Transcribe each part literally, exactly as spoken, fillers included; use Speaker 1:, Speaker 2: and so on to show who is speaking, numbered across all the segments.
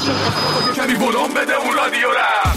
Speaker 1: کمی ولوم بده اون رادیو را.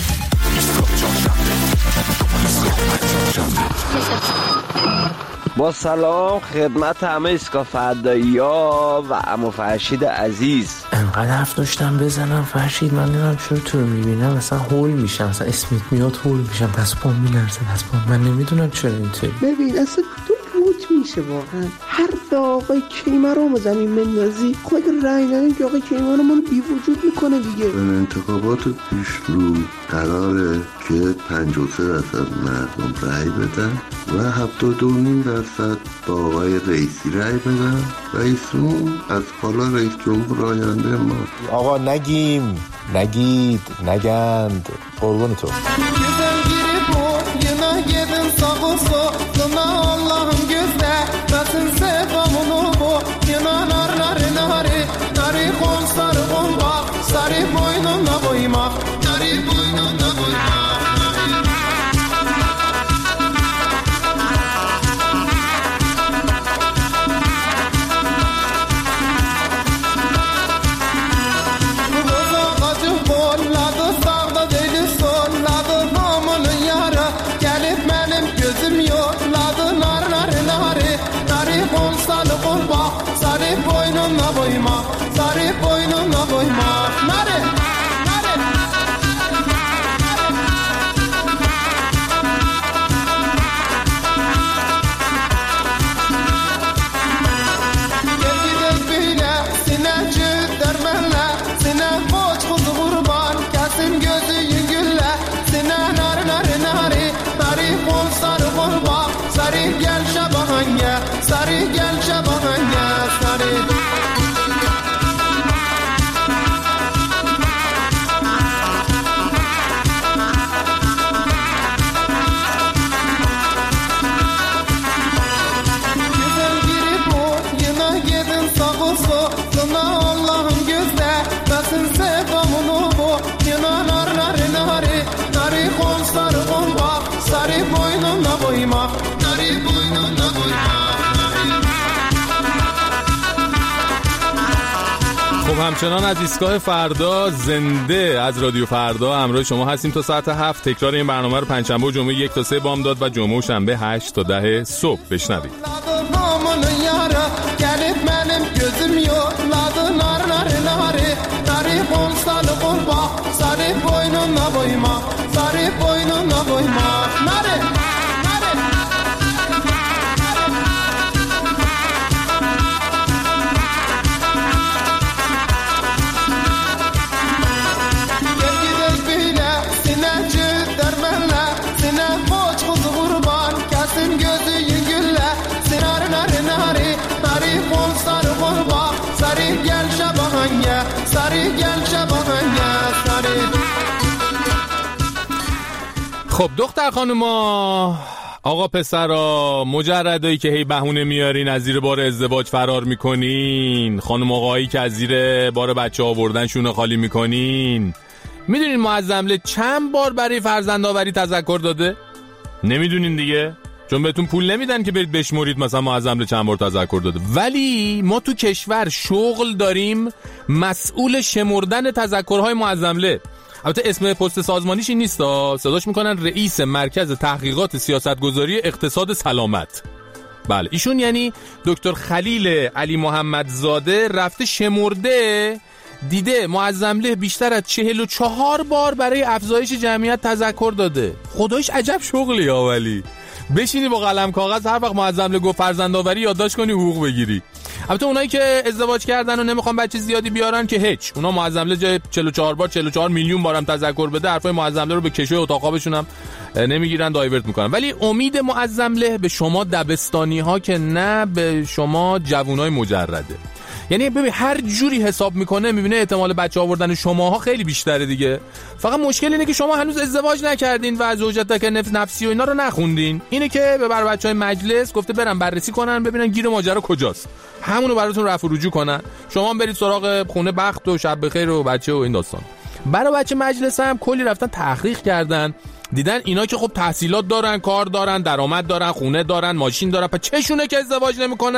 Speaker 2: با سلام خدمت همه ایستگاه فردایی‌ها و عمو فرشید عزیز.
Speaker 3: انقدر حرف داشتم بزنم فرشید، من نمیدونم چرا تو رو میبینم مثلا هول میشم، مثلا اسمت میاد هول میشم، دست پام میلرزه، دست پام، من نمیدونم چرا اینطوری.
Speaker 4: ببین اصلا تو روت میشه واقعا هر آقای کیمه رو زمین مندازی، خود رای ندیم که آقای کیمه رو من بی وجود میکنه دیگه.
Speaker 5: این انتخابات پیش رو قراره که پنجاه و سه درصد مردم رای بدن و هفتاد و نیم درصد با آقای رئیسی رای بدن. رئیسون از حالا رئیس جمهور آینده ما.
Speaker 6: آقا نگیم، نگید، نگند، قربون تو.
Speaker 7: خب همچنان از ایستگاه فردا زنده از رادیو فردا همراه شما هستیم تا ساعت هفت. تکرار این برنامه رو پنجشنبه و جمعه یک تا سه بامداد و جمعه و شنبه هشت تا ده صبح بشنوید. خب دختر خانوما، آقا پسرا، مجردایی که هی بهونه میارین از زیر بار ازدواج فرار میکنین، خانم آقایی که از زیر بار بچه آوردن شونه خالی میکنین، میدونین معظمله چند بار برای فرزند آوری تذکر داده؟ نمیدونین دیگه، چون بهتون پول نمیدن که برید بشمرید مثلا معظمله چند بار تذکر داده. ولی ما تو کشور شغل داریم مسئول شمردن تذکرهای معظمله. البته اسم پست سازمانیش این نیست، صداش میکنن رئیس مرکز تحقیقات سیاستگذاری اقتصاد سلامت. بله ایشون یعنی دکتر خلیل علی محمدزاده رفته شمرده، دیده معظمله بیشتر از چهل و چهار بار برای افزایش جمعیت تذکر داده. خدایش عجب شغلی ها. ولی بشینی با قلم کاغذ هر وقت معظمله گفت فرزندآوری یادداشت کنی حقوق بگیری. البته اونایی که ازدواج کردن و نمیخوان بچه زیادی بیارن که هیچ، اونا معظمله جای چهل و چهار بار چهل و چهار میلیون بارم تذکر بده، حرفای معظمله رو به کشوی اتاق خوابشون هم نمیگیرن، دایورت میکنن. ولی امید معظمله به شما دبستانی ها که نه، به شما جوونای مجرده. یعنی ببین هر جوری حساب میکنه میبینه احتمال بچه آوردن شماها خیلی بیشتره دیگه. فقط مشکل اینه که شما هنوز ازدواج نکردین و زوجته که نفس نفسی و اینا رو نخوندین. اینه که به بر بچهای مجلس گفته برن بررسی کنن ببینن گیر ماجرا کجاست، همونو براتون رفع و رجوع کنن، شما برید سراغ خونه بخت و شب بخیر و بچه و این داستان. برای بچه مجلس هم کلی رفتن تحقیق کردن، دیدن اینا که خب تحصیلات دارن، کار دارن، درآمد دارن، خونه دارن، ماشین دارن، پس چشونه که ازدواج نمیکنن؟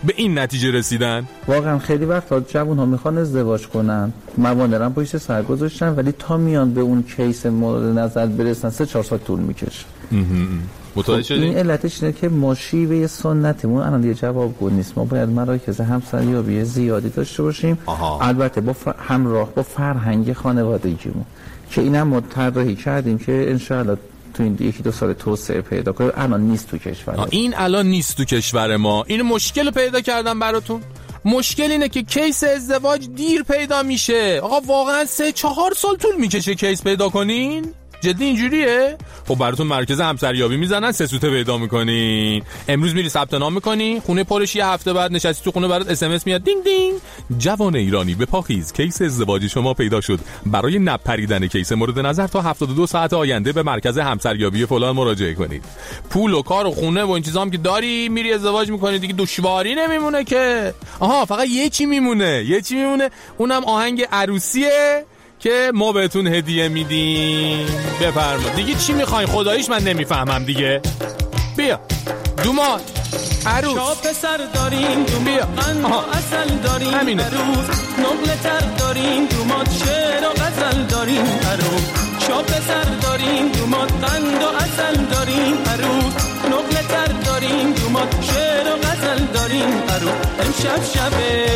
Speaker 7: به این نتیجه رسیدن؟
Speaker 3: واقعا خیلی وقتا جوان‌ها میخوان ازدواج کنن، موانع هم پشت سر گذاشتن، ولی تا میان به اون کیس مورد نظر برسن سه چهار سال طول میکشه.
Speaker 7: متوجه شدی؟
Speaker 3: این علتش اینه که ما شیوه سنتمون الان دیگه جوابگو نیست. ما باید مراکز همسریابی زیادی داشته باشیم. آها. البته با فر... همراه با فرهنگ خانوادگیمون که اینم ما طراحی کردیم که انشاءالله تو این یکی دو سال توسعه پیدا کنه. الان نیست تو کشور.
Speaker 7: این الان نیست تو کشور ما. این مشکل پیدا کردم براتون. مشکل اینه که کیس ازدواج دیر پیدا میشه. آقا واقعا سه چهار سال طول میکشه کیس پیدا کنین؟ جدی اینجوریه؟ خب براتون مرکز همسریابی میزنن، سه سوته پیدا میکنین. امروز میری ثبت نام میکنی، خونه پرش یه هفته بعد نشستی تو خونه برات اس ام اس میاد دینگ دینگ، جوان ایرانی به پاخیز، کیس ازدواج شما پیدا شد. برای نپریدن کیس مورد نظر تا هفتاد و دو ساعت آینده به مرکز همسریابی فلان مراجعه کنید. پول و کار و خونه و این چیزام که داری، میری ازدواج میکنی دیگه، دشواری نمیمونه که. آها فقط یه چی میمونه، یه چی میمونه، اونم آهنگ عروسیه که ما بهتون هدیه میدیم. بفرما دیگه چی میخواین؟ خداییش من نمیفهمم دیگه. بیا دومات عروس شاپ سر داریم، بیا قند و اصل داریم همینه. عروس نقل تر داریم، دومات شعر و غزل داریم. عروس شاپ سر داریم، دومات قند و اصل داریم. عروس نقل تر داریم، دومات شعر و غزل داریم. عروس امشب شب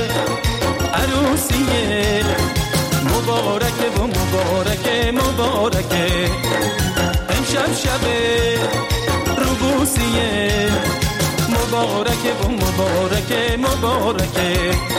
Speaker 7: عروسیه، مبارکه و مبارکه مبارکه، امشب شب روبوسیه، مبارکه و مبارکه مبارکه.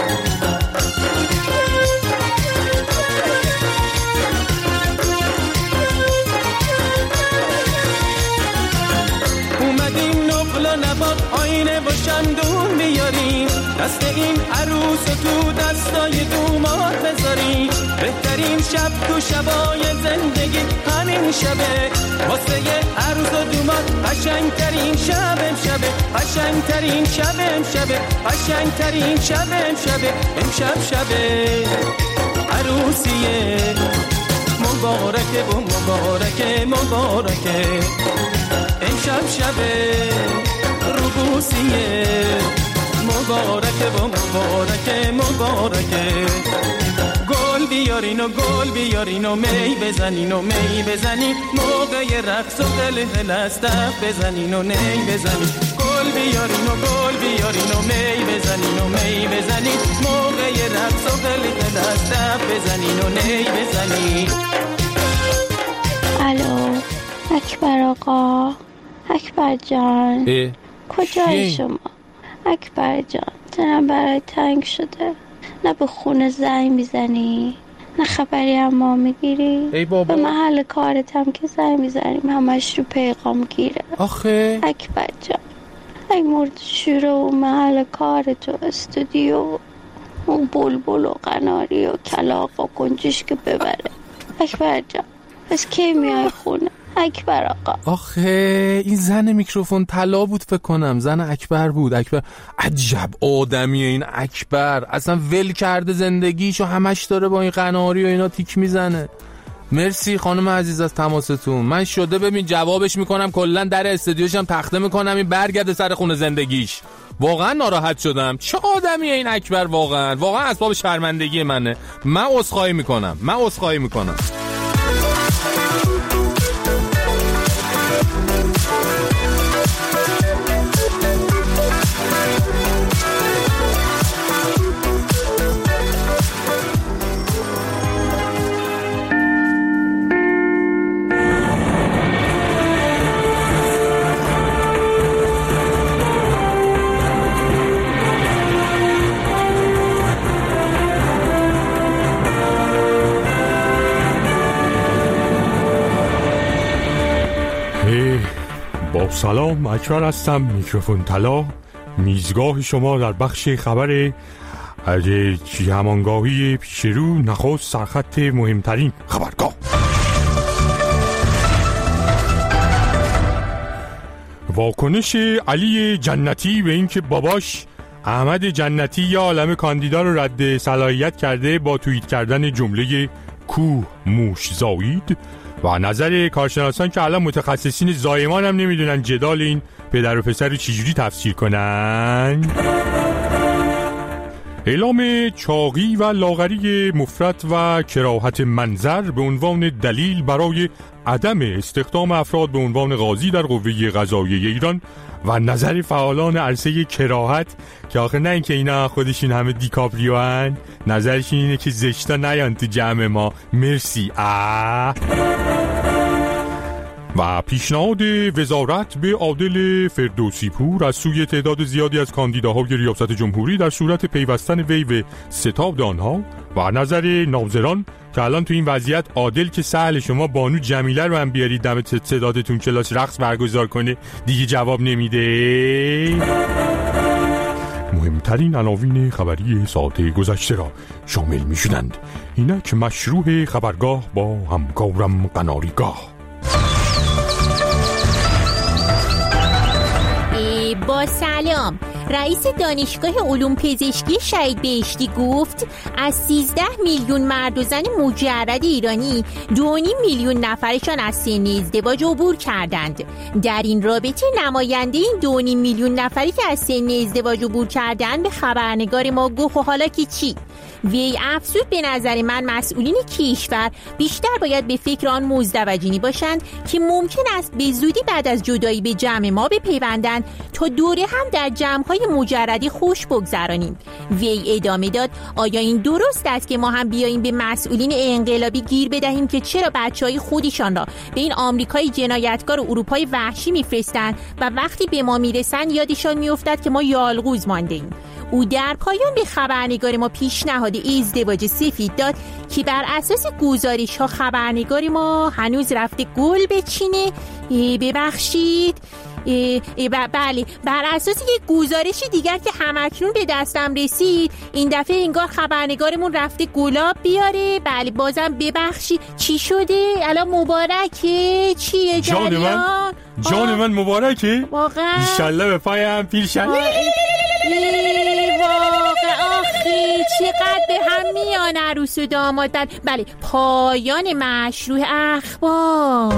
Speaker 7: اومدیم نقل و نبات آینه با شمدون بیاریم، دست این عروس تو دستای دومات بذاریم. بهترین شب تو شبای زندگی همین شبه، واسه یه عروس و دومات قشنگترین شب امشبه، قشنگترین شب امشبه، قشنگترین شب امشبه. امشب شبه عروسیه، مبارکه و مبارکه مبارکه، امشب شبه روبوسیه، مبارکه و مبارکه مبارکه. گل بیارین و گل بیارین و می بزنین و می بزنین، موقع رقص و قلقل است بزنین و نی بزنین. گل بیارین و گل بیارین و می بزنین و می بزنین، موقع رقص و قلقل است بزنین و نی بزنین.
Speaker 8: الو اکبر آقا، اکبر جان کجایی شما؟ اکبر جان دلم برای تنگ شده، نه به خونه زنگ میزنی نه خبری هم ما میگیری.
Speaker 7: ای بابا
Speaker 8: به محل کارت هم که زنگ میزنیم همش رو پیغام گیره.
Speaker 7: آخه
Speaker 8: اکبر جان ای مرد شوره و محل کارت و استودیو و اون بلبل و قناری و کلاق و گنجش که ببره. اکبر جان بس کی میای خونه اکبر آقا؟
Speaker 7: آخه این زن میکروفون طلا بود فکر کنم، زن اکبر بود. اکبر عجب آدمیه این اکبر، اصلا ول کرده زندگیشو، همش داره با این قناری و اینا تیک میزنه. مرسی خانم عزیز از تماستون. من شده ببین جوابش میکنم، کلا در استودیوشم تخته میکنم این برگرده سر خونه زندگیش. واقعا ناراحت شدم. چه آدمیه این اکبر؟ واقعا واقعا اسباب شرمندگی منه. من عذرخواهی میکنم، من عذرخواهی میکنم.
Speaker 9: با سلام، اکبر هستم، میکروفون طلا، میزگاه شما در بخش خبر همانگاهی پیشرو نخست سرخط مهمترین خبرگاه. واکنش علی جنتی به اینکه باباش احمد جنتی یا عالم کاندیدا رو رد صلاحیت کرده با توییت کردن جمله کوه موش زایید و نظر کارشناسان که الان متخصصین زایمان هم نمیدونن جدال این پدر و پسر رو چجوری تفسیر کنن. اعلام چاقی و لاغری مفرط و کراهت منظر به عنوان دلیل برای عدم استخدام افراد به عنوان قاضی در قوه قضاییه ایران و نظر فعالان عرصه کراهت که آخه نه اینکه اینا خودشون همه دیکاپریو هن، نظرشون اینه که زشتا نیان تو جمع ما. مرسی. آه. و پیشنهاد وزارت به عادل فردوسی پور از سوی تعداد زیادی از کاندیداهای ریاست جمهوری در صورت پیوستن وی به ستاد آنها و نظر ناظران که الان تو این وضعیت عادل که سهل شما بانو جمیله رو هم بیارید دم تعدادتون کلاس رقص برگزار کنه دیگه جواب نمیده. مهمترین عناوین خبری ساعت گذشته را شامل می شدند. اینک مشروع خبرگاه با همکارم قناریگاه.
Speaker 10: با سلام. رئیس دانشگاه علوم پزشکی شهید بهشتی گفت از سیزده میلیون مرد و زن مجرد ایرانی دو و نیم میلیون نفرشان از سن ازدواج عبور کردند. در این رابطه نماینده این دو و نیم میلیون نفری که از سن ازدواج عبور کردند به خبرنگار ما گفت و حالا که چی؟ وی افزود به نظر من مسئولین کشور بیشتر باید به فکر آن مزدوجینی باشند که ممکن است به زودی بعد از جدایی به جمع ما بپیوندند تا دوره هم در جمع‌های مجردی خوش بگذرانیم. وی ادامه داد آیا این درست است که ما هم بیاییم به مسئولین انقلابی گیر بدهیم که چرا بچهای خودشان را به این آمریکای جنایتکار و اروپای وحشی میفرستند و وقتی به ما میرسند یادشان میافتد که ما یالغوز مانده ایم. او در پایان به خبرنگار ما پیشنهاد ازدواج سفید داد که بر اساس گزارش ها خبرنگار ما هنوز رفته گل بچینه. ببخشید ای ای ب- بله بر اساس یک گزارش دیگر که همکنون به دستم رسید این دفعه انگار خبرنگارمون رفته گلاب بیاره. بله بازم ببخشید. چی شده؟ الان مبارکه؟ چیه جریان؟
Speaker 9: جان من جان من مبارکه؟
Speaker 10: واقعا
Speaker 9: انشالله به پایم پیرشن.
Speaker 10: واقعا آخه چقدر به هم میان عروس و داماد. بله پایان مشروع اخبار.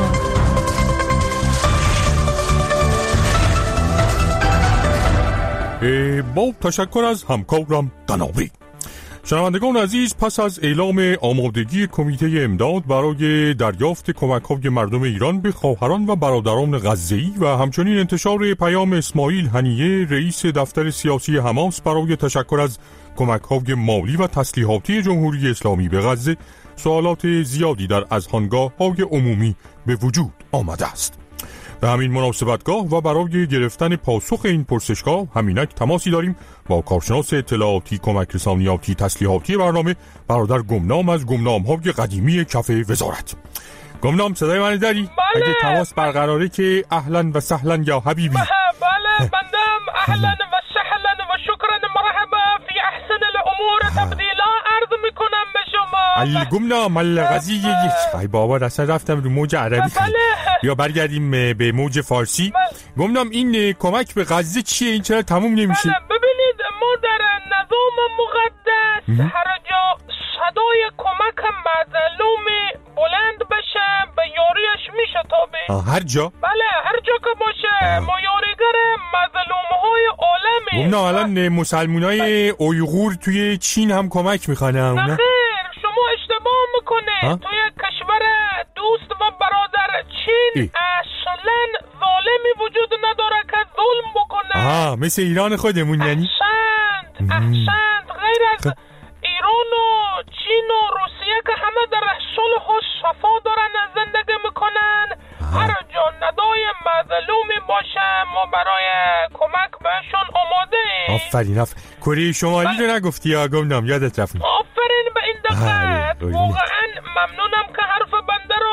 Speaker 9: با تشکر از همکارم قناوی. شنوندگان عزیز، پس از اعلام آمادگی کمیته امداد برای دریافت کمک‌های مردم ایران به خواهران و برادران غزه‌ای و همچنین انتشار پیام اسماعیل هنیه رئیس دفتر سیاسی حماس برای تشکر از کمک‌های مالی و تسلیحاتی جمهوری اسلامی به غزه، سوالات زیادی در اذهانگاه‌های عمومی به وجود آمده است. به همین مناسبتگاه و برای گرفتن پاسخ این پرسشگاه همینک تماسی داریم با کارشناس اطلاعاتی، کمک رسانیاتی، تسلیحاتی برنامه برادر گمنام از گمنام‌های قدیمی کف وزارت. گمنام صدای من داری؟
Speaker 11: بله.
Speaker 9: اگه تماس برقراره که اهلا و سهلا یا حبیبی.
Speaker 11: بله بندم اهلا و سهلا و شکرا مرحبا فی احسن الامور تبدیلا عرض میکنم به شما.
Speaker 9: علی گمنام الغزی. ای بابا اصلا رفتم رو موج عربی.
Speaker 11: بله.
Speaker 9: یا برگردیم به موج فارسی.
Speaker 11: بله.
Speaker 9: گمنام این کمک به غزه چیه؟ این چرا تموم نمیشه؟
Speaker 11: بله ببینید ما در نظام مقدس هر جا صدای کمک مظلومی بلند بشه به یاریش میشه تابع.
Speaker 9: هر جا؟
Speaker 11: بله هر جا که باشه ما یاریگر مظلومهای عالمی.
Speaker 9: گمنام الان مسلمونای اویغور توی چین هم کمک میخوانه.
Speaker 11: نه خیر شما اشتباه میکنید. توی کشور دوست و برادر چین ای. اصلا ظالمی وجود نداره که ظلم بکنه.
Speaker 9: آها مثل ایران خودمون یعنی.
Speaker 11: احسنت احسنت. غیر از خ... ایران و چین و روسیه که همه در صلح و صفا دارن زندگی میکنن، هر جا ندای مظلومی باشه ما برای کمک بهشون آماده ایم.
Speaker 9: آفرین آفرین. کره شمالی رو نگفتی یا گمنام؟ یادت رفت.
Speaker 11: آفرین به این دقت. واقعا ممنونم که حرف بنده رو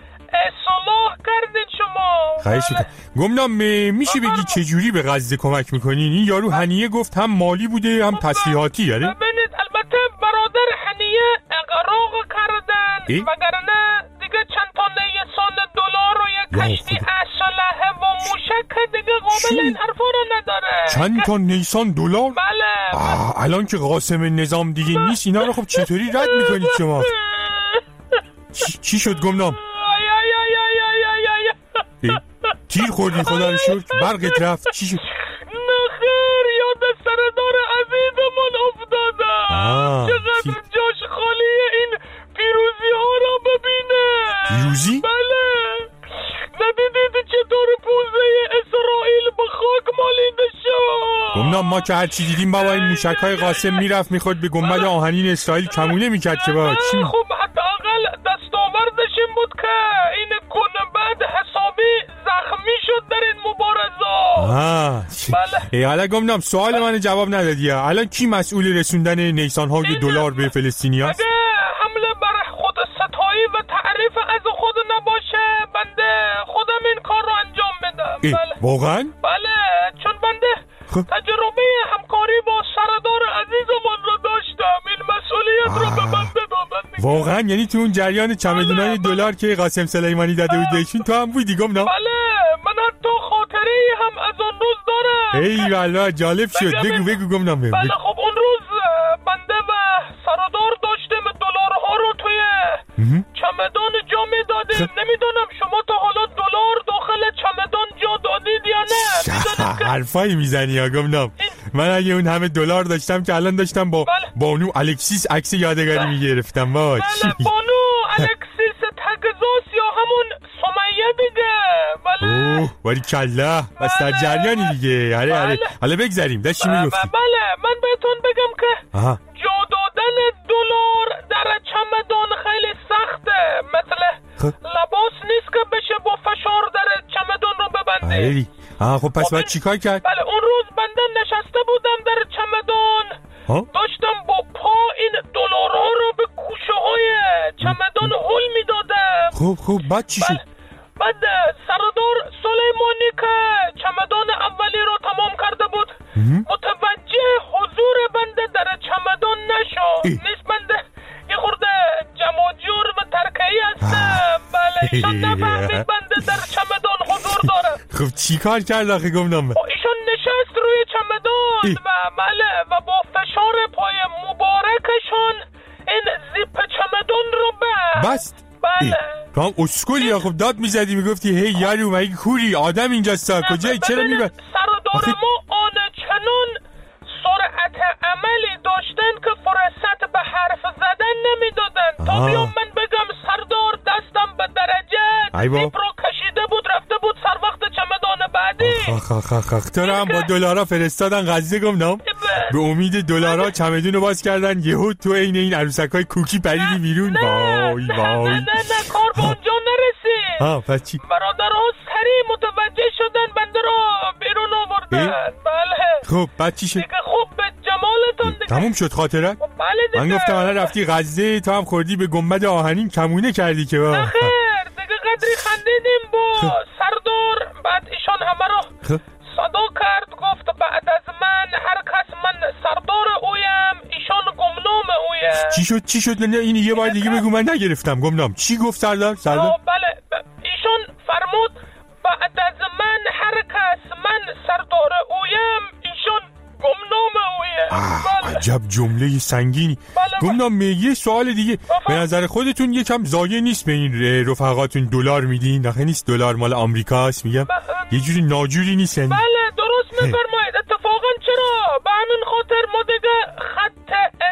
Speaker 11: صلاح کردین شما.
Speaker 9: خواهش میکنم. گمنام میشه بگی چجوری به غزه کمک میکنین؟ این یارو هنیه گفت هم مالی بوده هم تسلیحاتی. یاره
Speaker 11: ببینید البته برادر هنیه اقراق کردن وگرنه دیگه چند تا نیسان دلار و یک کشتی اسلحه و موشک دیگه قابل این حرفا رو نداره.
Speaker 9: چند تا نیسان دلار؟
Speaker 11: بله.
Speaker 9: آه الان که قاسم نظام دیگه نیست اینا رو خب چطوری رد میکنید شما؟ چی, چی شد گمنام؟ تیر خوردی خدا رو شکر؟ برقت رفت؟ چی شد؟
Speaker 11: نخیر یاد سردار عزیزمون افتادم.
Speaker 7: رفتی؟
Speaker 11: جاش خالیه این پیروزی ها رو ببینه.
Speaker 7: پیروزی؟
Speaker 11: بله. ندیدید چطور پوزه اسرائیل به خاک مالیده شد؟
Speaker 9: گمنام ما که هرچی دیدیم بابا این موشک های قاسم میرفت میخورد به گنبد آهنین اسرائیل کمونه میکرد که بابا چی؟
Speaker 11: خب حداقل دستاوردش این بود که این گنبد حسابی زخمی شد در این مبارزات.
Speaker 9: آه ای حالا گمنام سوال من جواب ندادی. الان کی مسئول رسوندن نیسان های دلار به فلسطینی هست؟
Speaker 11: اگه حمله بر خود ستایی و تعریف از خود نباشه بنده خودم این کار رو انجام میدم. بله.
Speaker 9: واقعا؟
Speaker 11: بله چون بنده خب. تجربه همکاری با سردار عزیزمان رو داشتم. این مسئولیت رو به بنده دادن.
Speaker 9: واقعا یعنی تو اون جریان چمدونای دلار که قاسم سلیمانی داده بود بهشون تو هم بودی گمنام؟
Speaker 11: بله من حتی خاطره هم از اون روز دارم.
Speaker 9: ای والله جالب شد. بگو بگو گمنام.
Speaker 11: بله خب اون روز بنده و سردار داشتیم دلارها رو توی چمدان جا میدادیم. نمیدونم شما تا حالا دلار داخل چمدان جا دادید یا نه؟
Speaker 9: حرفایی میزنی یا گمنام. من اگه اون همه دلار داشتم که الان داشتم با بله. بانو الکسیس عکس یادگاری بله. میگرفتم.
Speaker 11: بله بانو الکسیس تگزاس یا همون سمیه دیگه. بله
Speaker 9: اوه باری کلا بس در جریانی دیگه. آره آره حالا بگذاریم داشتی میگفتی.
Speaker 11: بله من بهتون بگم که
Speaker 9: آها.
Speaker 11: جا دادن دلار در چمدان خیلی سخته. مثل خب. لباس نیست که بشه با فشار در چمدان رو ببنده.
Speaker 9: آره آها خب پس باید چیکار کرد؟
Speaker 11: بله اون روز بنده نشسته بودم در چمدان ها؟ داشتم با پا این دلارها رو به کوشه های چمدان هل میدادم.
Speaker 9: خوب خوب بعد چی شد؟
Speaker 11: بعد سردار سلیمانی که چمدان اولی رو تمام کرده بود متوجه حضور بنده در چمدان نشد. نیست بنده یه خورده جمع جور و ترکه‌ای هستم. بله ایشان نفهمید بنده در چمدان حضور دارم.
Speaker 9: خب چی کار کرد آخه گمنام؟
Speaker 11: ایشان نشست روی چمدان و بله و با فشار پای مبارکشان این زیپ چمدان رو بست.
Speaker 9: بست؟
Speaker 11: بله
Speaker 9: تو هم اسکولی یا خب داد میزدی میگفتی هی یارو مگه کوری آدم اینجاست کجایی چرا میبر؟
Speaker 11: سردار ما آن چنان سرعت عملی داشتن که فرصت به حرف زدن نمیدادن. تا بیام من بگم سردار دستم به درجه زیپ رو کشیده بود رفته بود سر وقت چمدان بعدی.
Speaker 9: آخ آخ آخ آخ تو رو هم با دلارا فرستادن غزه گمنام به امید دلارا چمدون رو باز کردن یهو تو عین این عروسکای کوکی پریدی بیرون. وای وای
Speaker 11: نه نه نه کار به اونجا نرسید.
Speaker 9: ها پس چی؟
Speaker 11: برادرها سریع متوجه شدن بنده رو بیرون آوردن. بله
Speaker 9: خب بعد چی شد؟
Speaker 11: دیگه خوب به جمالتون دیگه
Speaker 9: تموم شد خاطرت؟
Speaker 11: بله دیگه
Speaker 9: من گفتم الان رفتی غزه تو هم خوردی به گنبد آهنین کمونه کردی که با
Speaker 11: خیر دیگه قدری خندیدیم با سردار. بعد ایشان همه رو صدا کرد گفت بعد از من هر کس من سردار اویم ایشان گمنام اویم.
Speaker 9: چی شد چی شد؟ نه این یه بار دیگه بگو من نگرفتم گمنام. چی گفت سردار؟ سردار؟
Speaker 11: بله ایشان فرمود بعد از من هر کس من سردار اویم ایشان گمنام اویم.
Speaker 9: بله. عجب جمله سنگینی.
Speaker 11: بله
Speaker 9: گمنام یه سوال دیگه به نظر خودتون یکم ضایع نیست به این رفقاتون دلار میدین؟ آخه نیست دلار مال آمریکاست میگم ب... یه جوری ناجوری نیست یعنی؟
Speaker 11: بله درست میفرمایید. اتفاقا چرا به همین خاطر ما دیگه خط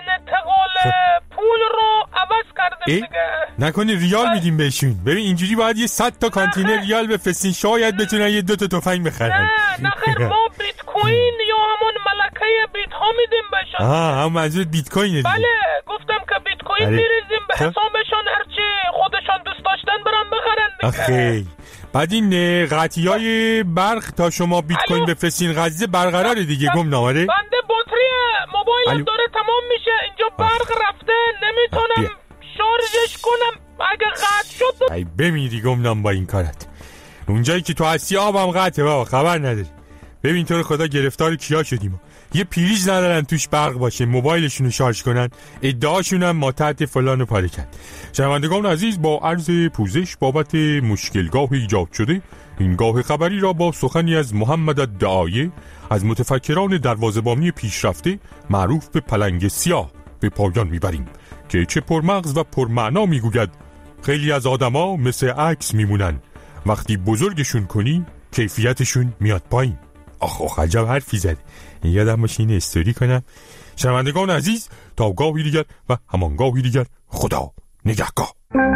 Speaker 11: انتقال پول رو عوض کردیم دیگه.
Speaker 9: نکنه ریال میدیم بهشون؟ ببین اینجوری باید یه صد تا کانتینر ریال بفرستین شاید بتونن یه دو تا تفنگ بخرن.
Speaker 11: نه نه خیر ما بیت کوین یا همون ملکه بیت ها میدیم بهشون.
Speaker 9: آها هم منظور بیت کوینه.
Speaker 11: بله گفتم که بیت کوین میریزیم به حسابشون هرچی خودشون دوست داشتن برن بخرن دیگه.
Speaker 9: آخه بعد این قطعی های برق تا شما بیت کوین بفرستین غزه برقراره دیگه گمنام. آره
Speaker 11: بنده بطری موبایلم داره تمام میشه اینجا برق رفته نمیتونم شارژش کنم اگه قطع شد
Speaker 9: ای بمیری گمنام با این کارت. اونجایی که تو هستی آبم قطعه بابا خبر نداری. ببین تو رو خدا گرفتار کیا شدیم. یه پریز ندارن توش برق باشه موبایلشون رو شارژ کنن ادعاشون هم ما تحت فلان و پاره کرد. شنوندگان عزیز با عرض پوزش بابت مشکلگاه ایجاد شده این گاه خبری را با سخنی از محمد الدعایه از متفکران دروازه‌بانی پیشرفته معروف به پلنگ سیاه به پایان میبریم که چه پرمغز و پرمعنا میگوید خیلی از آدما مثل عکس میمونن وقتی بزرگشون کنی کیفیتشون میاد پایین. آخ آخ عجب حرفی زد. یادم باشه این استوری کنم شنوندگان عزیز، تا گاهی دیگر و همانگاهی دیگر، خدا نگهدار.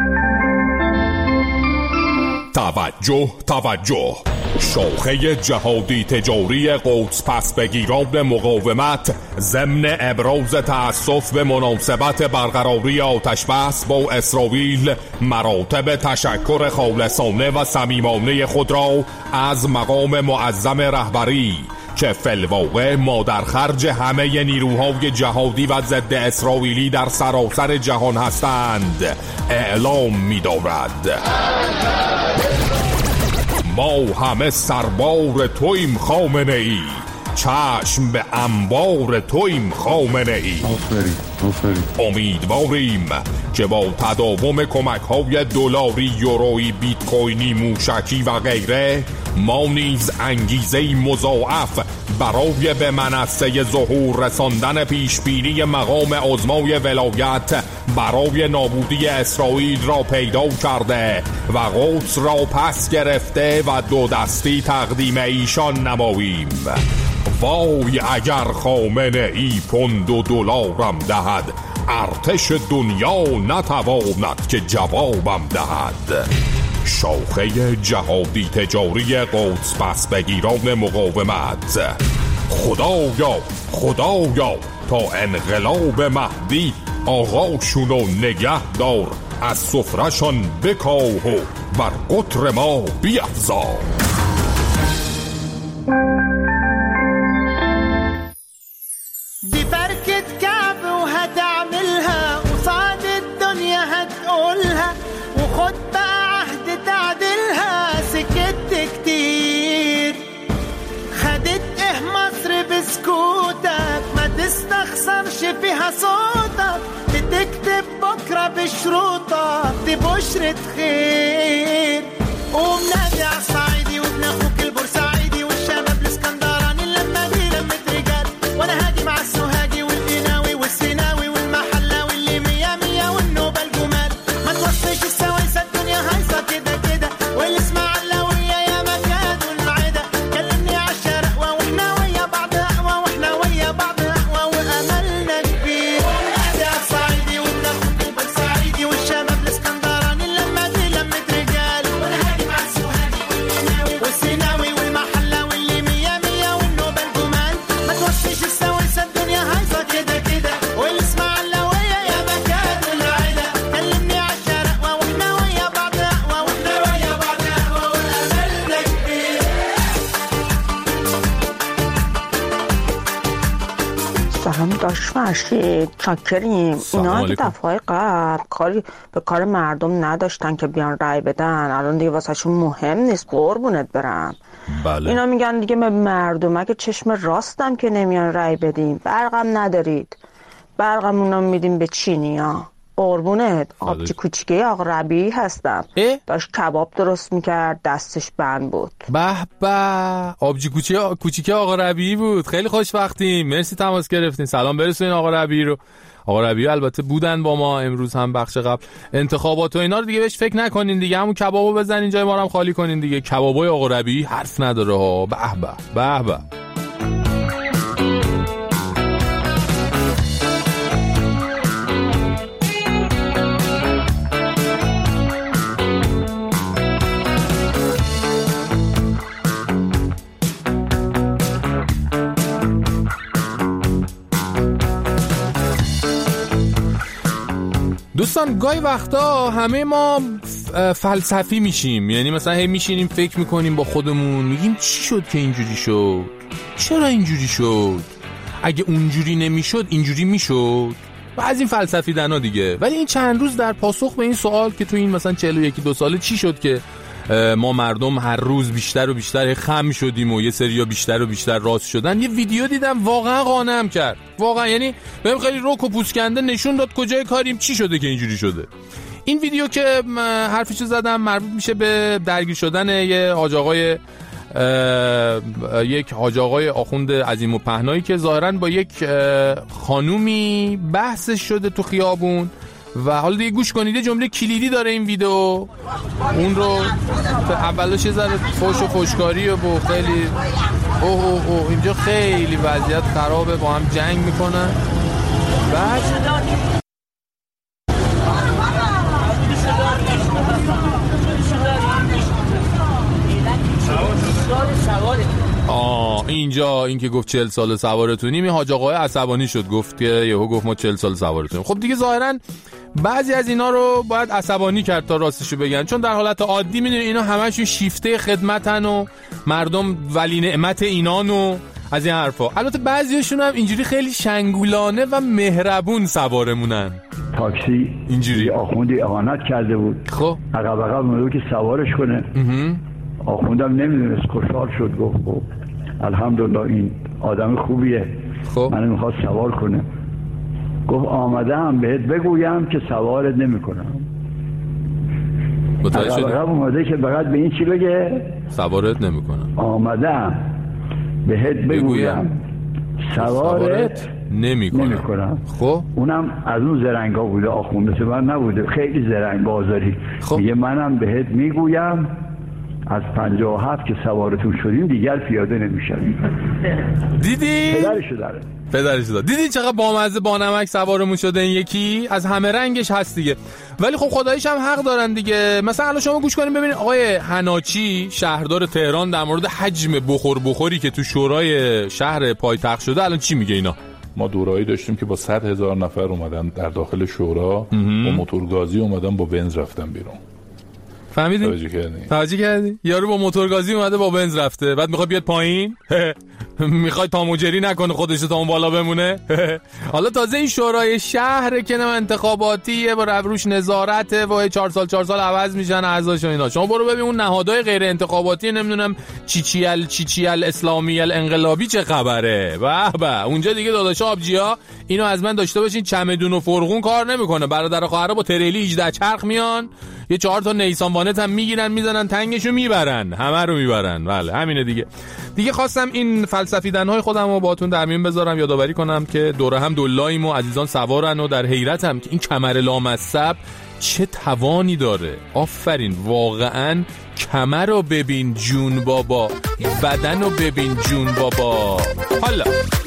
Speaker 1: توجه توجه، شاخه جهادی تجاری قدس پس بگیران مقاومت ضمن ابراز تأسف به مناسبت برقراری آتش بس با اسرائیل مراتب تشکر خالصانه و صمیمانه خود را از مقام معظم رهبری که فی‌الواقع مادر خرج همه نیروهای جهادی و ضد اسرائیلی در سراسر جهان هستند اعلام می دارد. ما همه سربار تویم خامنه ای، چشم به انبار تویم خامنه ای.
Speaker 5: آفرین آفرین.
Speaker 1: امیدواریم که با تداوم کمک های دلاری، یورویی، بیت کوینی، موشکی و غیره ما نیز انگیزه مضاعف برای به منصه ظهور رساندن پیشبینی مقام عظمای ولایت برای نابودی اسرائیل را پیدا کرده و قدس را پس گرفته و دو دستی تقدیم ایشان نماییم. وای اگر خامنه ای پوند و دلارم دهد، ارتش دنیا نتواند که جوابم دهد. شاخه جهادی تجاری قدس پس بگیران مقاومت، خدایا خدایا تا انقلاب مهدی آغاشونو نگه دار، از سفرشان بکاه و بر قطر ما بیفزا.
Speaker 12: ببركة كعب وهتعملها قصاد الدنيا هتقولها، وخد بقى عهد تعدلها. سكت كتير خدت ايه مصر بسكوتك، ما تستخسرش فيها صوتك، بتكتب بكرة بشروطك دي بشرة خير. قوم نادي عالصعيدي وابن اخوك البورسعيدي والشباب الاسكندراني، لما دي لمة رجال، وانا هاجي مع السوهاجي والقناوي والسيناوي والمحلاوي اللي مية مية والنوبة الجمال. ما توصيش السويسة الدنيا هايصة كده كده، والاسماعيلاوية يا مكاد والمعدة. كلمني عالشرقوة واحنا ويا بعض اقوى، واحنا ويا بعض اقوى واملنا كبير. نادي عالصعيدي وابن اخوك البورسعيدي والشباب الاسكندراني، لما دي لمة رجال، وانا هاجي مع السوهاجي والقناوي والسيناوي والمحلاوي اللي مية مية والنوبة الجمال. ما توصيش السويسة الدنيا هايصة كده كده، والاسماعيلاوية يا مكاد والعيلة. كلمني عالشرقوة واحنا ويا بعض اقوى، واحنا ويا بعض اقوى واملنا كبير.
Speaker 13: سلام داشت فرشید، چاکریم. اینا که دفعه قبل کاری به کار مردم نداشتن که بیان رای بدن، الان دیگه واسه شون مهم نیست. قربونت برم.
Speaker 7: بله.
Speaker 13: اینا میگن دیگه به مردم که چشم راستم که نمیان رای بدیم، برقم ندارید، برقمونم میدیم به چینیا. قربونت. آبجی کوچیکه آقا ربیعی هستم. داشت کباب درست میکرد، دستش بند بود.
Speaker 7: به به، آبجی کوچیکه کوچیکه آقا ربیعی بود. خیلی خوشبختیم. مرسی تماس گرفتین. سلام برسونین آقا ربیعی رو. آقا ربیعی البته بودن با ما امروز هم بخش قبل. انتخابات و اینا رو دیگه بهش فکر نکنین دیگه، همون کبابو بزنین جای ما رو هم خالی کنین دیگه. کبابای آقا ربیعی حرف نداره ها. به به به به. دوستان گاهی وقتا همه ما فلسفی میشیم، یعنی مثلا هی میشینیم فکر میکنیم با خودمون، میگیم چی شد که اینجوری شد، چرا اینجوری شد، اگه اونجوری نمیشد اینجوری میشد، و از این فلسفی دنا دیگه. ولی این چند روز در پاسخ به این سوال که تو این مثلا چهل و یک دو ساله چی شد که ما مردم هر روز بیشتر و بیشتر خم شدیم و یه سریا بیشتر و بیشتر راست شدن، یه ویدیو دیدم واقعا قانعم کرد. واقعا یعنی بهم خیلی رک و پوسکنده نشون داد کجای کاریم، چی شده که اینجوری شده. این ویدیو که حرفشو زدم مربوط میشه به درگیر شدن یه حاج آقای یک حاج آقای آخوند عظیم و پهنایی که ظاهرا با یک خانومی بحثش شده تو خیابون. و حالا دیگه گوش کنید، یه جمله کلیدی داره این ویدیو، اون رو اولش یه ذره فوش و فوشکاری و خیلی اوه اوه اوه اینجا خیلی وضعیت خرابه، با هم جنگ میکنن. بعد آه اینجا این که گفت چهل سال سوارتونیم، این حاج آقای عصبانی شد، گفت که یهو گفت ما چهل سال سوارتونیم. خب دیگه ظاهرا بعضی از اینا رو باید عصبانی کرد تا راستشو بگن، چون در حالت عادی میدونی اینا همشون شیفته خدمتن و مردم ولی نعمت اینان و از این حرفا. البته بعضیاشون هم اینجوری خیلی شنگولانه و مهربون سوارمونن.
Speaker 14: تاکسی اینجوری آخوندی اهانت کرده بود، خب عقب عقب اومد که سوارش کنه. آخوندم نمیدونست، خوشحال شد، گفت خب الحمدلله این آدم خوبیه، خب منو میخواد سوار کنه. گفت آمدم بهت بگویم که سوارت نمیکنم. عقب عقب اومده که فقط به این چی بگه؟
Speaker 7: سوارت نمیکنم.
Speaker 14: آمدم بهت بگویم سوارت
Speaker 7: نمیکنم.
Speaker 14: نمیکنم.
Speaker 7: خب
Speaker 14: اونم از اون زرنگا بوده، آخونده مثل من نبوده، خیلی زرنگ بازاری. خب میگه منم بهت میگویم از پنجاه و هفت که سوارتون شدیم دیگر پیاده نمیشیم.
Speaker 7: دیدی؟
Speaker 14: پدرشو داره.
Speaker 7: پدرشو داره. دیدی چقدر بامزه با نمک سوارمون شده این یکی؟ از همه رنگش هست دیگه. ولی خب خداییش هم حق دارن دیگه. مثلا الان شما گوش کنین ببینید آقای حناچی شهردار تهران در مورد حجم بخور بخوری که تو شورای شهر پایتخت شده الان چی میگه اینا.
Speaker 15: ما دورایی داشتیم که با صد هزار نفر اومدن در داخل شورا، با موتورگازی اومدن با بنز رفتن بیرون.
Speaker 7: فهمیدی؟
Speaker 15: توجه کردی؟
Speaker 7: توجه کردی؟ یارو با موتورگازی اومده با بنز رفته، بعد میخواد بیاد پایین؟ میخواد تا مجری نکنه خودش تا اون بالا بمونه؟ حالا تازه این شورای شهر که نه انتخاباتیه با روش نظارته و چهار سال چهار سال عوض میشن اعضاش و اینا. شما برو ببین اون نهادهای غیر انتخاباتی نمیدونم چیچیل چیچیل اسلامیل انقلابی چه خبره؟ به به اونجا دیگه داداش آبجیا اینو از من داشته باشین، چمدون و فرغون کار نمیکنه، برادر خواهرها با تریلی هجده چرخ میان، یه چهار تا نیسان وانت هم میگیرن میزنن تنگشو میبرن، همه رو میبرن. بله همینه دیگه. دیگه خواستم این فلسفیدن‌های خودم رو باهاتون در میون بذارم، یادآوری کنم که دوره هم دلاییم و عزیزان سوارن و در حیرتم که این کمر لامصب چه توانی داره. آفرین، واقعا کمر رو ببین جون بابا، بدن رو ببین جون بابا. حالا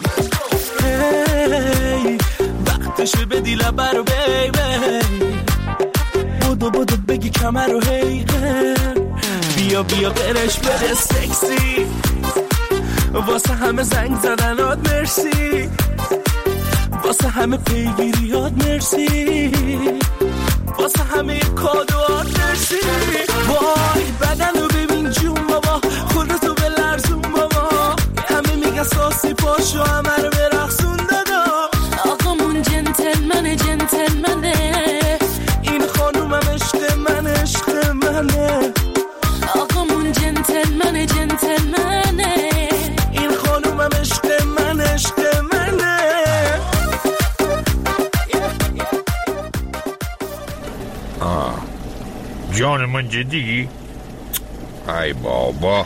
Speaker 16: hey, وقتشه بدی لبر رو بیبی، بودو بودو بگی کمر رو هی بیا بیا برش بره سکسی، واسه همه زنگ زدنات مرسی، واسه همه پیگیریات مرسی، واسه همه کادوات مرسی. وای بدن رو ببین جون بابا، خودتو به لرزون بابا، همه میگن ساسی پاشو همه رو برقصون دادا. آقامون جنتلمنه جنتلمنه، این خانومم عشق من عشق منه. آقامون جنتلمنه جنتلمنه، این خانومم عشق من عشق منه.
Speaker 1: آه جان من جدی؟ ای بابا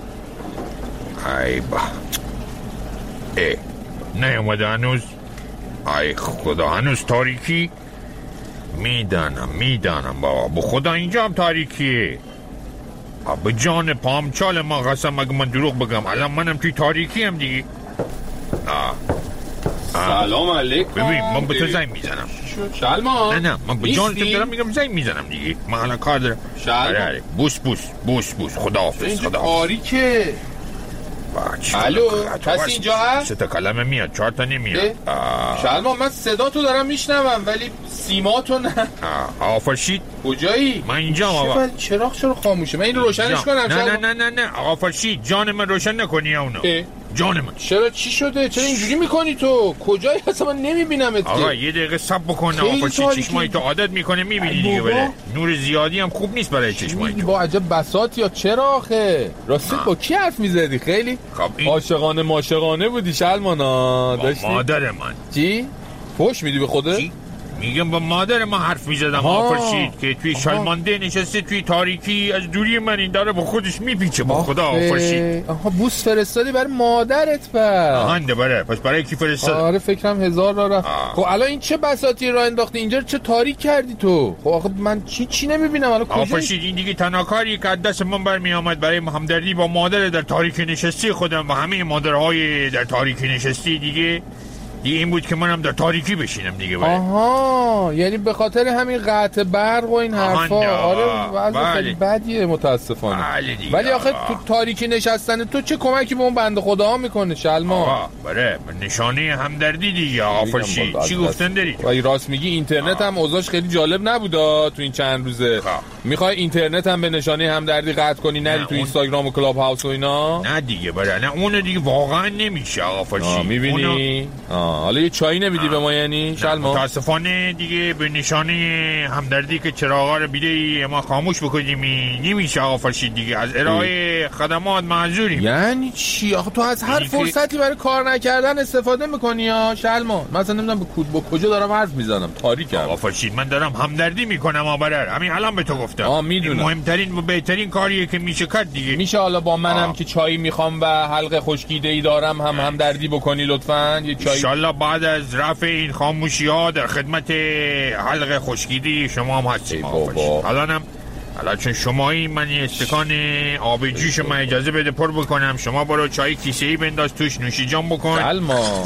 Speaker 1: ای با ای نه اومده هنوز؟ ای خدا هنوز تاریکی؟ میدانم میدانم بابا، به خدا اینجا هم تاریکیه. به جان پام چال ما قسم اگه من دروغ بگم الان منم توی تاریکی هم دیگه. آه. آه.
Speaker 7: سلام علیکم.
Speaker 1: ببین من به تو زنگ میزنم.
Speaker 7: شلمان
Speaker 1: نه نه من به جان تو دارم میگم زنگ میزنم دیگه، من الان کار دارم.
Speaker 7: شلمان
Speaker 1: بوس بوس بوس بوس خداحافظ خداحافظ.
Speaker 7: تاریکه. الو کسی اینجا هست؟
Speaker 1: سه تا کلمه میاد چهار تا نمیاد.
Speaker 7: شلمان من صدا تو دارم میشنوم ولی سیما تو نه.
Speaker 1: آقا فرشید
Speaker 7: کجایی؟
Speaker 1: من اینجا آقا.
Speaker 7: چراغ چرا خاموشه؟ من این روشنش کنم؟
Speaker 1: نه نه نه نه نه آقا فرشید جان من روشن نکنی اونو. جان من
Speaker 7: چرا چی شده؟ چرا اینجوری میکنی تو؟ کجایی هستم من نمیبینمت؟
Speaker 1: آقا یه دقیقه صبر بکن آقا فرشید، چشمای تو عادت میکنه میبینی دیگه. بله نور زیادی هم خوب نیست برای چشمای تو.
Speaker 7: با عجب بساط یا چرا آخه؟ راستی با کی حرف میزدی؟ خیلی عاشقانه ماشقانه بودی شلمانا. داشتی
Speaker 1: مادر من
Speaker 7: چی؟ فوش میدی به خوده؟
Speaker 1: میگم با مادر ما حرف میزدم آفرشید که توی شالمانده نشسته توی تاریکی از دوری من این داره با خودش میپیچه. با خدا آفرشید.
Speaker 7: آها بوس فرستادی برای مادرت بر
Speaker 1: آهنده بره. پس برای کی فرستاد؟
Speaker 7: آره فکرم هزار را رفت. خب الان این چه بساطی راه انداختی اینجا؟ چه تاریک کردی تو؟ خب آخه من چی چی نمیبینم الان کجا؟
Speaker 1: آفرشید این دیگه تنها کاری که دست من برمی آمد برای همدردی با مادر در تاریکی نشستی خودم و همه مادرهای در تاریکی نشستی دیگه دیگه این بود که منم در تاریکی بشینم دیگه. بله.
Speaker 7: آها یعنی به خاطر همین قطع برق و این حرفا. آره وضع خیلی بدیه متاسفانه.
Speaker 1: بله
Speaker 7: ولی آخه تو تاریکی نشستن تو چه کمکی به اون بنده خداها میکنه شلما؟
Speaker 1: بله نشانه همدردی دیگه. آفرشید چی گفتن داری؟
Speaker 7: ولی راست میگی اینترنت هم اوضاعش خیلی جالب نبودا تو این چند روزه. میخوای اینترنت هم به نشانه همدردی قطع کنی نری تو اینستاگرام و کلاب هاوس و اینا؟
Speaker 1: نه دیگه بله نه اون دیگه واقعا نمیشه. آفرشید
Speaker 7: میبینی حالا یه چایی نمیدی به ما یعنی شلما؟
Speaker 1: متاسفانه دیگه به نشانه همدردی که چراغا رو بیده ما خاموش بکنیم نمیشه. آقا فرشید دیگه از ارائه خدمات معذوریم.
Speaker 7: یعنی چی؟ آخه تو از هر فرصتی برای کار نکردن استفاده میکنی یا شلما؟ مثلا نمیدونم به کود با کجا دارم حرف میزنم تاریکم.
Speaker 1: آقا فرشید من دارم همدردی میکنم آبرر همین الان به تو گفتم.
Speaker 7: آ میدونم
Speaker 1: مهمترین و بهترین کاریه که میشه کرد دیگه.
Speaker 7: میشه حالا با منم آه. که چای میخوام و حلقه خشکیده‌ای دارم هم همدردی بکنی لطفاً یه چای.
Speaker 1: ان شاء الله بعد از رفع این خاموشی ها در خدمت حلقه خشکیدی شما هم هستیم. الانم الان چون شمایی من یه استکان آب جوش من اجازه بده پر بکنم. شما برو چای کیسه ای بنداز توش نوشی جان بکن.
Speaker 7: سلما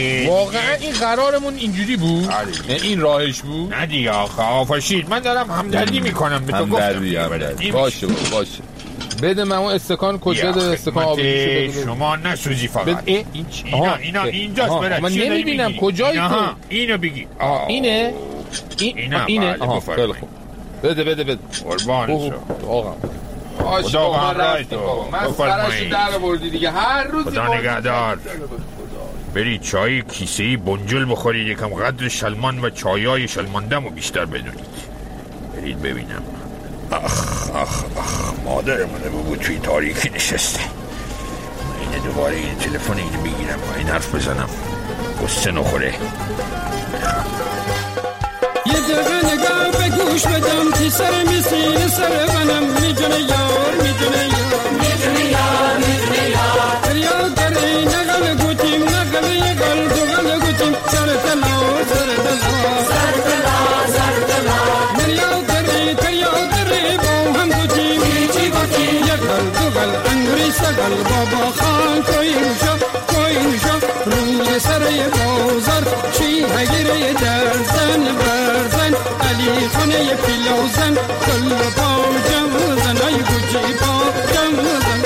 Speaker 7: واقعا این قرارمون اینجوری بود؟ این راهش بود؟
Speaker 1: نه دیگه آخه آفرشید من دارم همدردی میکنم به تو گفتم.
Speaker 7: باشه باشه بده من اون استکان کجا ده استکان آب جوش
Speaker 1: شما نسوزی فقط.
Speaker 7: این
Speaker 1: اینا اینا اینجاست برای
Speaker 7: من نمیبینم کجایی تو؟
Speaker 1: اینو بگی.
Speaker 7: اینه؟
Speaker 1: اینه
Speaker 7: اینه آها خیلی خوب بده بده بده
Speaker 1: قربان شو
Speaker 7: آقا خدا همراهی تو مسخره‌اش در بردی دیگه هر روز
Speaker 1: خدا نگهدار. برید چای کیسه‌ای بنجل بخورید یکم قدر شلمان و چایای شلماندمو بیشتر بدونید. برید ببینم. آخ آخ آخ مادر منه بگو توی تاریکی نشسته. اینه دوباره این تلفن اینو بگیرم و این حرف بزنم قصه نخوره.
Speaker 17: یه دقیقه نگاه به گوش بدم تی سر میسین سر منم میجونه یار میجونه یار میجونه یار میجونه یار دریا دری نگل گوتیم نگل یگل دوگل گوتیم سر تلا سر تلا سر تلا سر تلا دریا دری دریا دری با هم گوتیم چی گوتیم یگل دوگل انگری سگل بابا خان کوی نشا کوی نشا روی سر بازار چی هگیره درزن برزن علی خانه پیلوزن کل پا جمزن ای گوچی پا جمزن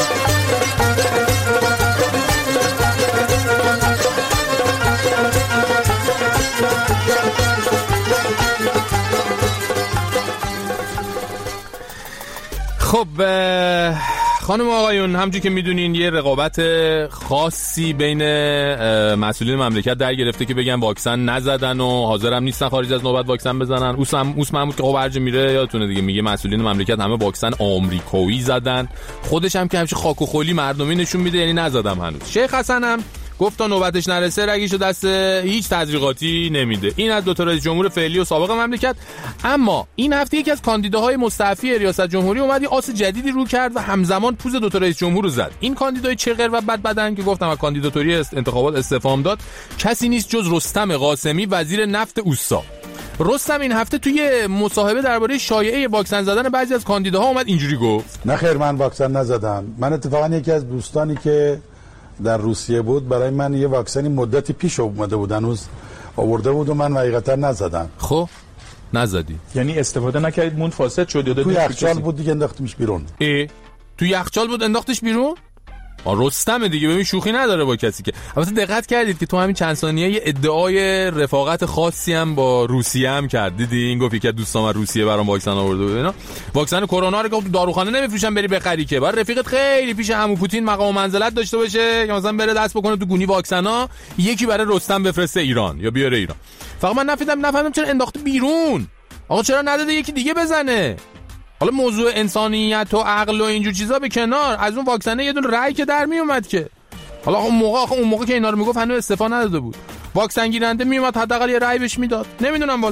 Speaker 7: خب خانم آقایون همونجوری که میدونین یه رقابت خاصی بین مسئولین مملکت در گرفته که بگن واکسن نزدن و حاضرم نیستن خارج از نوبت واکسن بزنن. اوس هم اوس محمود که خب هرج میره یادتونه دیگه میگه مسئولین مملکت همه واکسن آمریکایی زدن. خودش هم که همیشه خاک و خلی مردمی نشون میده یعنی نزدم هنوز. شیخ حسن هم گفت تا نوبتش نرسه رگیشو دست هیچ تزریقاتی نمیده. این از دو تا رئیس جمهور فعلی و سابق مملکت. اما این هفته یکی از کاندیداهای مستعفی ریاست جمهوری اومد یه آس جدیدی رو کرد و همزمان پوز دو تا رئیس جمهور رو زد. این کاندیدای چغر و بد بدن که گفتم از کاندیداتوری انتخابات استعفا داد کسی نیست جز رستم قاسمی وزیر نفت اوستا. رستم این هفته توی مصاحبه درباره شایعه واکسن زدن بعضی از کاندیداها اومد اینجوری گفت
Speaker 18: نه خیر من واکسن نزدم. من اتفاقا یکی از دوستانی که در روسیه بود برای من یه واکسنی مدتی پیش اومده بود هنوز آورده بود و من حقیقتا نزدم.
Speaker 7: خب نزدی
Speaker 15: یعنی استفاده نکردید مون فاسد شد یا
Speaker 18: توی یخچال بود دیگه انداختیمش بیرون.
Speaker 7: ای توی یخچال بود انداختش بیرون؟ رستم دیگه ببین شوخی نداره با کسی که. البته دقت کردید که تو همین چند ثانیه یه ادعای رفاقت خاصی هم با روسیه هم کرد. دیدی این گفت که دوستام از روسیه برام واکسن آورده بود اینا. واکسن کرونا رو گفت داروخانه نمیفروشن بری بخری که. بعد رفیقت خیلی پیش عمو پوتین مقام و منزلت داشته باشه که مثلا بره دست بکنه تو گونی واکسنا یکی برای رستم بفرسته ایران یا بیاره ایران. فقط من نفهمیدم نفهمیدم چرا انداخته بیرون. آقا چرا نداده یکی دیگه بزنه؟ حالا موضوع انسانیت و عقل و اینجور چیزا به کنار از اون واکسنه یه دونه رأی که در می اومد که حالا اون موقع آخه اون موقع که اینا رو میگفت هنوز استعفا نداده بود. واکسن گیرنده میومد حداقل یه رأی بهش میداد. نمیدونم والا.